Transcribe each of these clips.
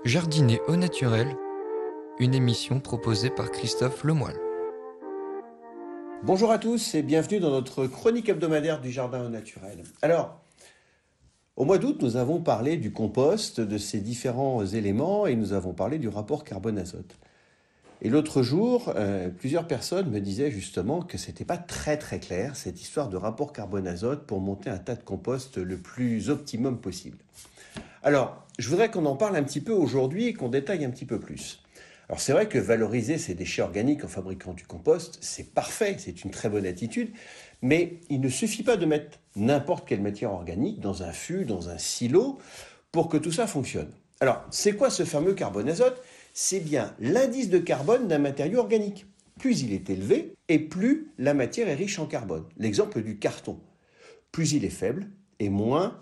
Jardiner au naturel, une émission proposée par Christophe Lemoyle. Bonjour à tous et bienvenue dans notre chronique hebdomadaire du jardin au naturel. Alors, au mois d'août, nous avons parlé du compost, de ses différents éléments et nous avons parlé du rapport carbone-azote. Et l'autre jour, plusieurs personnes me disaient justement que c'était pas très clair cette histoire de rapport carbone-azote pour monter un tas de compost le plus optimum possible. Alors, je voudrais qu'on en parle un petit peu aujourd'hui et qu'on détaille un petit peu plus. Alors c'est vrai que valoriser ces déchets organiques en fabriquant du compost, c'est parfait, c'est une très bonne attitude, mais il ne suffit pas de mettre n'importe quelle matière organique dans un fût, dans un silo, pour que tout ça fonctionne. Alors, c'est quoi ce fameux carbone-azote ? C'est bien l'indice de carbone d'un matériau organique. Plus il est élevé, et plus la matière est riche en carbone. L'exemple du carton. Plus il est faible, et moins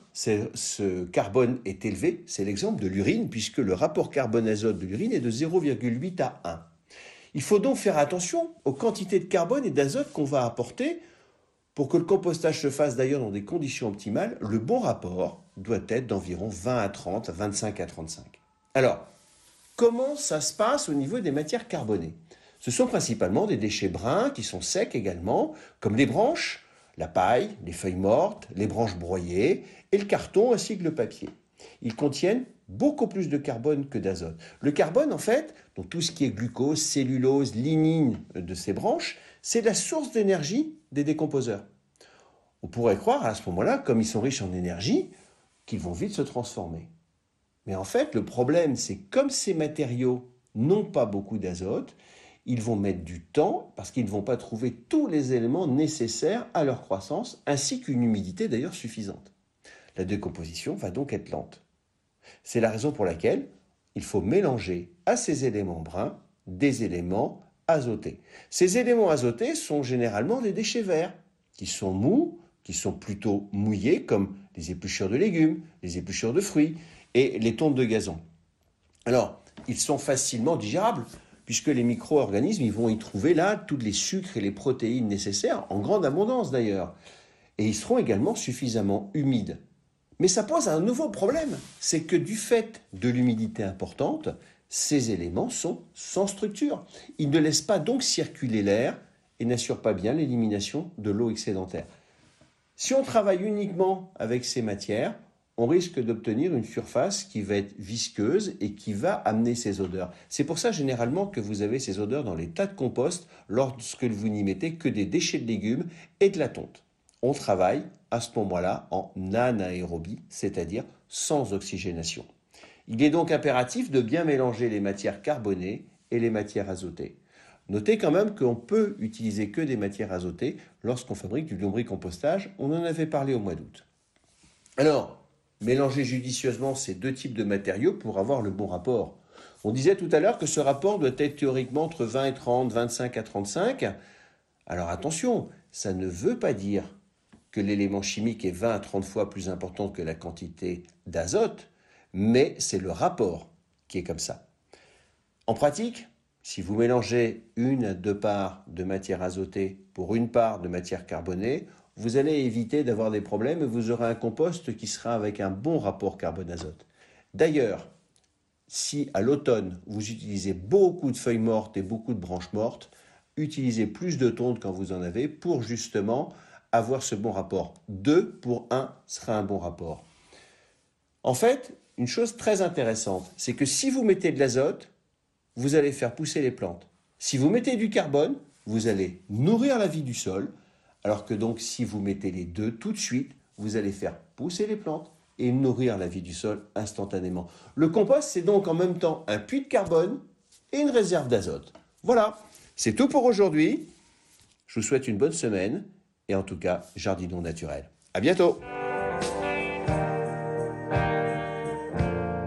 ce carbone est élevé, c'est l'exemple de l'urine, puisque le rapport carbone-azote de l'urine est de 0,8 à 1. Il faut donc faire attention aux quantités de carbone et d'azote qu'on va apporter. Pour que le compostage se fasse d'ailleurs dans des conditions optimales, le bon rapport doit être d'environ 20 à 30, 25 à 35. Alors, comment ça se passe au niveau des matières carbonées ? Ce sont principalement des déchets bruns qui sont secs également, comme les branches, la paille, les feuilles mortes, les branches broyées et le carton ainsi que le papier. Ils contiennent beaucoup plus de carbone que d'azote. Le carbone, en fait, donc tout ce qui est glucose, cellulose, lignine de ces branches, c'est la source d'énergie des décomposeurs. On pourrait croire à ce moment-là, comme ils sont riches en énergie, qu'ils vont vite se transformer. Mais en fait, le problème, c'est que comme ces matériaux n'ont pas beaucoup d'azote, ils vont mettre du temps parce qu'ils ne vont pas trouver tous les éléments nécessaires à leur croissance, ainsi qu'une humidité d'ailleurs suffisante. La décomposition va donc être lente. C'est la raison pour laquelle il faut mélanger à ces éléments bruns des éléments azotés. Ces éléments azotés sont généralement des déchets verts, qui sont mous, qui sont plutôt mouillés, comme les épluchures de légumes, les épluchures de fruits et les tontes de gazon. Alors, ils sont facilement digérables, puisque les micro-organismes ils vont y trouver là tous les sucres et les protéines nécessaires, en grande abondance d'ailleurs. Et ils seront également suffisamment humides. Mais ça pose un nouveau problème, c'est que du fait de l'humidité importante, ces éléments sont sans structure. Ils ne laissent pas donc circuler l'air et n'assurent pas bien l'élimination de l'eau excédentaire. Si on travaille uniquement avec ces matières, on risque d'obtenir une surface qui va être visqueuse et qui va amener ces odeurs. C'est pour ça généralement que vous avez ces odeurs dans les tas de compost lorsque vous n'y mettez que des déchets de légumes et de la tonte. On travaille à ce moment-là en anaérobie, c'est-à-dire sans oxygénation. Il est donc impératif de bien mélanger les matières carbonées et les matières azotées. Notez quand même qu'on peut utiliser que des matières azotées lorsqu'on fabrique du lombricompostage. On en avait parlé au mois d'août. Alors, mélanger judicieusement ces deux types de matériaux pour avoir le bon rapport. On disait tout à l'heure que ce rapport doit être théoriquement entre 20 et 30, 25 à 35. Alors attention, ça ne veut pas dire que l'élément chimique est 20 à 30 fois plus important que la quantité d'azote, mais c'est le rapport qui est comme ça. En pratique, si vous mélangez 1 à 2 parts de matière azotée pour 1 part de matière carbonée, vous allez éviter d'avoir des problèmes et vous aurez un compost qui sera avec un bon rapport carbone-azote. D'ailleurs, si à l'automne vous utilisez beaucoup de feuilles mortes et beaucoup de branches mortes, utilisez plus de tonte quand vous en avez pour justement avoir ce bon rapport. 2 pour 1 sera un bon rapport. En fait, une chose très intéressante, c'est que si vous mettez de l'azote, vous allez faire pousser les plantes. Si vous mettez du carbone, vous allez nourrir la vie du sol, alors que donc si vous mettez les deux tout de suite, vous allez faire pousser les plantes et nourrir la vie du sol instantanément. Le compost, c'est donc en même temps un puits de carbone et une réserve d'azote. Voilà, c'est tout pour aujourd'hui. Je vous souhaite une bonne semaine et en tout cas, jardinons naturel. À bientôt.